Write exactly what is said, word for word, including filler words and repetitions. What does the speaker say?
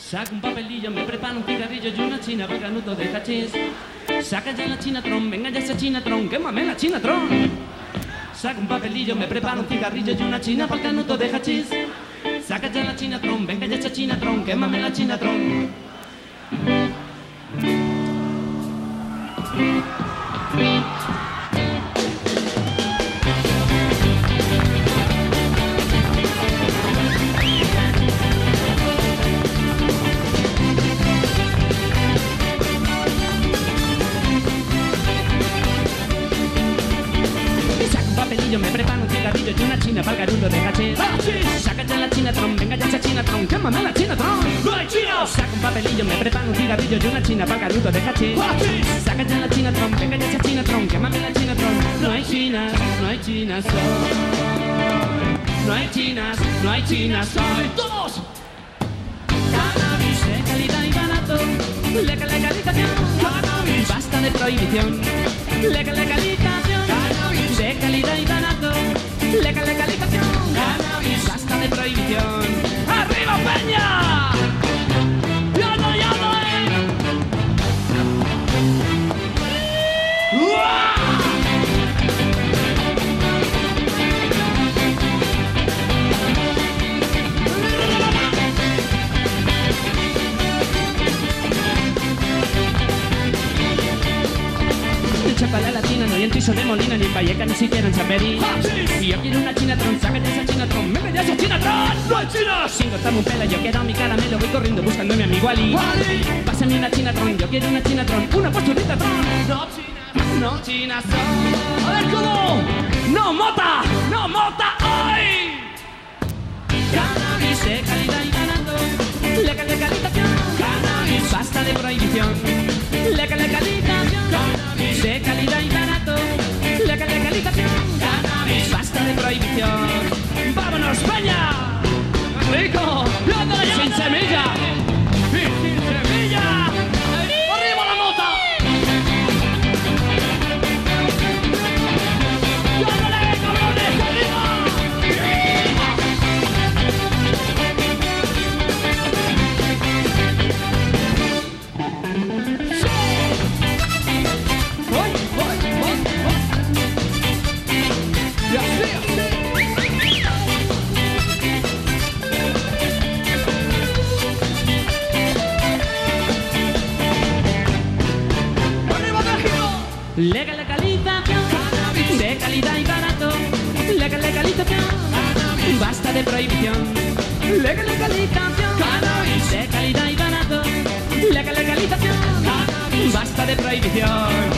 Saca un papelillo, me preparo un cigarrillo y una china para canuto de hachís. Saca ya la Chinatron, venga ya esa Chinatron, quémame la Chinatron. Saca un papelillo, me preparo un cigarrillo y una china para canuto de hachís. Saca ya la Chinatron, venga ya esa Chinatron, quémame la Chinatron. Me preparo un cigarrillo y una china para el garudo de hachís. Saca ya la Chinatron, venga ya esa Chinatron, quémame la Chinatron. ¡No hay chinos! Saca un papelillo, me preparo un cigarrillo y una china para el garudo de hachís. Saca ya la Chinatron, venga ya esa Chinatron, quémame la Chinatron. No hay chinas, no hay chinas hoy. No hay chinas, no hay chinas hoy. ¡Todos! Cannabis de calidad y barato. Legal legalización. Cannabis. Basta de prohibición. Legal legalización. Cannabis. De calidad y barato. Legal legalización. Cannabis. Basta de prohibición. ¡Arriba, Peña! ¡Yado, yado, eh! ¡Uah! Chocolate latina, no hay en Tiso de Molina, ni en Vallecas, ni siquiera en Chamberí. Y yo quiero una Chinatron, saca ya esa Chinatron, ¡venga ya esa Chinatron! ¡No hay chinas! Sin cortarme un pelo, yo quiero mi caramelo, voy corriendo buscando a mi amigo Ali. ¡Wally! Pásame una Chinatron, yo quiero una Chinatron, una posturita tron. No chinas, no chinas hoy. A ver cómo. ¡No mota! ¡No mota hoy! Cannabis de calidad y barato. Legal legalización. Cannabis. Basta de prohibición. Legal legalización. Cannabis. De calidad y barato. Legal legalización. Cannabis. Basta de prohibición. ¡Vámonos, Peña! ¡Rico! ¡Sin semilla! ¡Sin semilla! ¡Arriba la mota! ¡Dándole, cabrones! ¡Arriba! Legal legalización, cannabis. De calidad y barato. Legal legalización, cannabis. Basta de prohibición. Legal legalización, cannabis. De calidad y barato. Legal legalización, cannabis. Basta de prohibición.